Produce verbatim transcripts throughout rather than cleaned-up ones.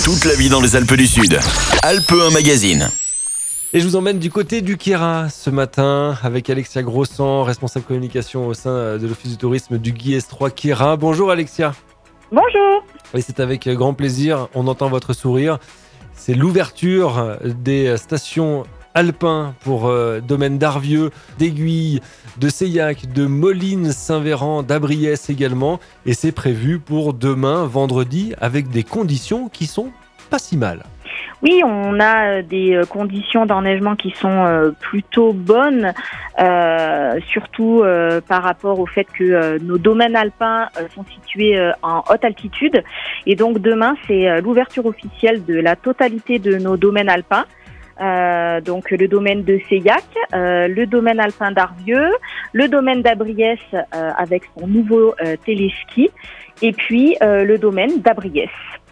Toute la vie dans les Alpes du Sud. Alpe un Magazine. Et je vous emmène du côté du Queyras ce matin avec Alexia Grossan, responsable communication au sein de l'Office du tourisme du Guy S trois Queyras. Bonjour Alexia. Bonjour. Et c'est avec grand plaisir, on entend votre sourire. C'est l'ouverture des stations alpins pour euh, domaine d'Arvieux, d'Aiguilles, de Seillac, de Moline, Saint-Véran, d'Abriès également. Et c'est prévu pour demain, vendredi, avec des conditions qui sont pas si mal. Oui, on a des conditions d'enneigement qui sont plutôt bonnes, euh, surtout euh, par rapport au fait que euh, nos domaines alpins euh, sont situés euh, en haute altitude. Et donc demain, c'est euh, l'ouverture officielle de la totalité de nos domaines alpins. Euh, donc le domaine de Seillac, euh, le domaine alpin d'Arvieux, le domaine d'Abriès euh, avec son nouveau euh, téléski, et puis euh, le domaine d'Abriès.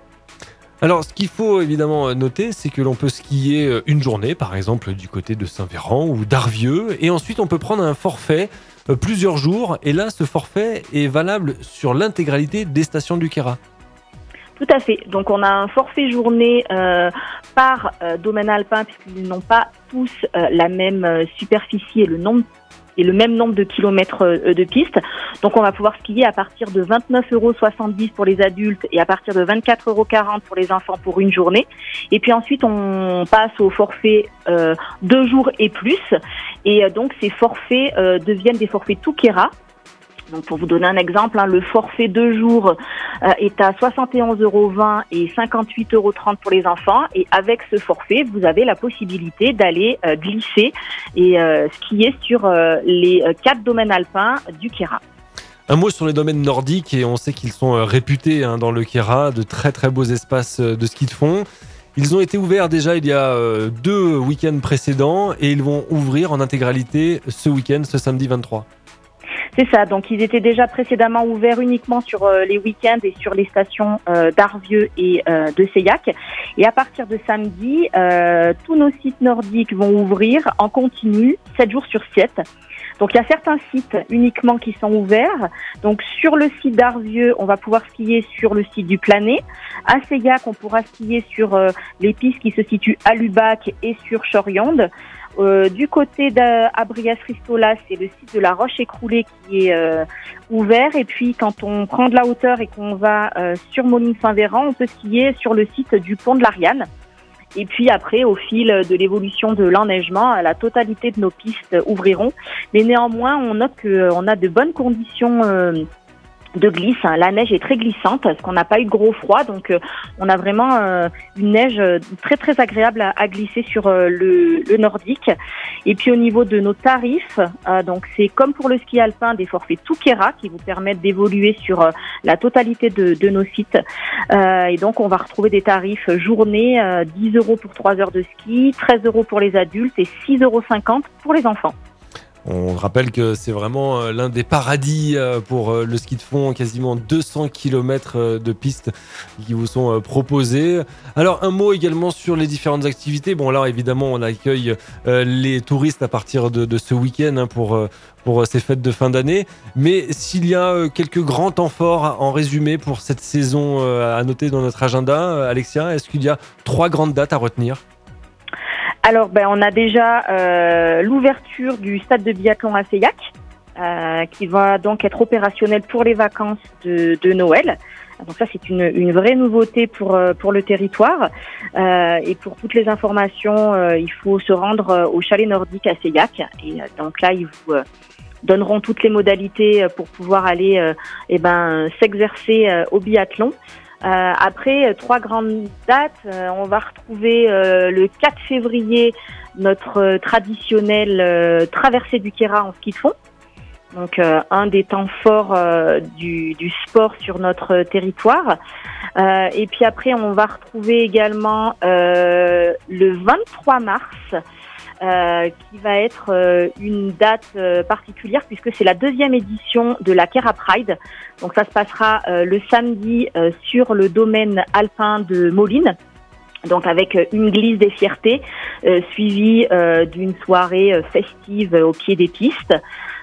Alors, ce qu'il faut évidemment noter, c'est que l'on peut skier une journée, par exemple du côté de Saint-Véran ou d'Arvieux, et ensuite on peut prendre un forfait euh, plusieurs jours, et là, ce forfait est valable sur l'intégralité des stations du Queyras. Tout à fait. Donc on a un forfait journée euh, par euh, domaine alpin, puisqu'ils n'ont pas tous euh, la même euh, superficie et le nombre et le même nombre de kilomètres euh, de piste. Donc on va pouvoir skier à partir de vingt-neuf euros soixante-dix pour les adultes et à partir de vingt-quatre euros quarante pour les enfants pour une journée. Et puis ensuite on passe au forfait euh, deux jours et plus. Et euh, donc ces forfaits euh, deviennent des forfaits tout Queyras. Donc pour vous donner un exemple, hein, le forfait deux jours euh, est à soixante et onze euros vingt et cinquante-huit euros trente pour les enfants. Et avec ce forfait, vous avez la possibilité d'aller euh, glisser et euh, skier sur euh, les euh, quatre domaines alpins du Queyras. Un mot sur les domaines nordiques, et on sait qu'ils sont euh, réputés hein, dans le Queyras, de très très beaux espaces euh, de ski de fond. Ils ont été ouverts déjà il y a euh, deux week-ends précédents et ils vont ouvrir en intégralité ce week-end, ce samedi vingt-trois. C'est ça, donc ils étaient déjà précédemment ouverts uniquement sur euh, les week-ends et sur les stations euh, d'Arvieux et euh, de Seillac. Et à partir de samedi, euh, tous nos sites nordiques vont ouvrir en continu, sept jours sur sept. Donc il y a certains sites uniquement qui sont ouverts. Donc sur le site d'Arvieux, on va pouvoir skier sur le site du Planet. À Seillac, on pourra skier sur euh, les pistes qui se situent à Lubac et sur Choriande. Euh, du côté d'Abriès-Ristola, c'est le site de la Roche-Écroulée qui est euh, ouvert. Et puis, quand on prend de la hauteur et qu'on va euh, sur Moline-Saint-Véran, on peut skier sur le site du pont de l'Ariane. Et puis après, au fil de l'évolution de l'enneigement, la totalité de nos pistes ouvriront. Mais néanmoins, on note qu'on a de bonnes conditions euh, de glisse. La neige est très glissante parce qu'on n'a pas eu de gros froid, donc euh, on a vraiment euh, une neige très très agréable à, à glisser sur euh, le, le nordique. Et puis au niveau de nos tarifs, euh, donc c'est comme pour le ski alpin des forfaits tout Queyras qui vous permettent d'évoluer sur euh, la totalité de, de nos sites. Euh, et donc on va retrouver des tarifs journée, euh, dix euros pour trois heures de ski, treize euros pour les adultes et six euros cinquante pour les enfants. On rappelle que c'est vraiment l'un des paradis pour le ski de fond, quasiment deux cents kilomètres de pistes qui vous sont proposés. Alors un mot également sur les différentes activités. Bon là évidemment on accueille les touristes à partir de, de ce week-end pour, pour ces fêtes de fin d'année. Mais s'il y a quelques grands temps forts en résumé pour cette saison à noter dans notre agenda, Alexia, est-ce qu'il y a trois grandes dates à retenir ? Alors, ben, on a déjà euh, l'ouverture du stade de biathlon à Seillac, euh, qui va donc être opérationnel pour les vacances de, de Noël. Donc ça, c'est une, une vraie nouveauté pour pour le territoire. Euh, et pour toutes les informations, euh, il faut se rendre au chalet nordique à Seillac. Et euh, donc là, ils vous euh, donneront toutes les modalités pour pouvoir aller euh, eh ben s'exercer euh, au biathlon. Euh, après, trois grandes dates, euh, on va retrouver euh, le quatre février notre euh, traditionnelle euh, traversée du Queyras en ski de fond. Donc euh, un des temps forts euh, du, du sport sur notre territoire. Euh, et puis après, on va retrouver également euh, le vingt-trois mars. Euh, qui va être euh, une date euh, particulière puisque c'est la deuxième édition de la Queyras Pride. Donc ça se passera euh, le samedi euh, sur le domaine alpin de Moline. Donc avec une glisse des fiertés euh, suivie euh, d'une soirée euh, festive au pied des pistes.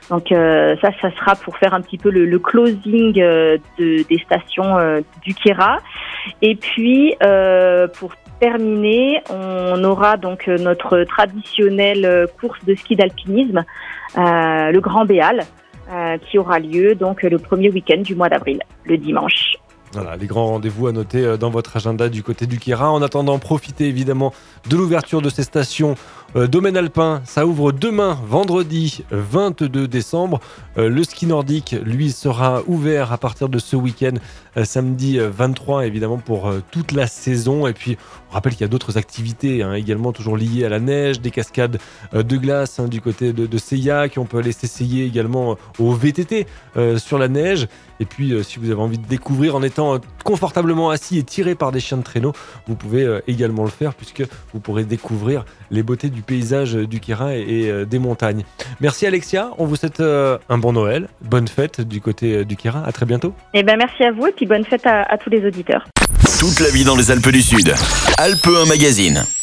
Donc euh, ça, ça sera pour faire un petit peu le, le closing euh, de, des stations euh, du Queyras. Et puis euh, pour terminer, on aura donc notre traditionnelle course de ski d'alpinisme, euh, le Grand Béal, euh, qui aura lieu donc le premier week-end du mois d'avril, le dimanche. Voilà, les grands rendez-vous à noter dans votre agenda du côté du Queyras. En attendant, profitez évidemment de l'ouverture de ces stations euh, domaine alpin. Ça ouvre demain, vendredi vingt-deux décembre. Euh, le ski nordique, lui, sera ouvert à partir de ce week-end, euh, samedi vingt-trois, évidemment, pour euh, toute la saison. Et puis, on rappelle qu'il y a d'autres activités hein, également toujours liées à la neige, des cascades euh, de glace hein, du côté de, de Seillac. On peut aller s'essayer également euh, au V T T euh, sur la neige. Et puis, euh, si vous avez envie de découvrir en étant euh, confortablement assis et tiré par des chiens de traîneau, vous pouvez euh, également le faire puisque vous pourrez découvrir les beautés du paysage euh, du Queyras et, et euh, des montagnes. Merci Alexia, on vous souhaite euh, un bon Noël, bonne fête du côté euh, du Queyras, à très bientôt. Eh ben merci à vous et puis bonne fête à, à tous les auditeurs. Toute la vie dans les Alpes du Sud. Alpe un Magazine.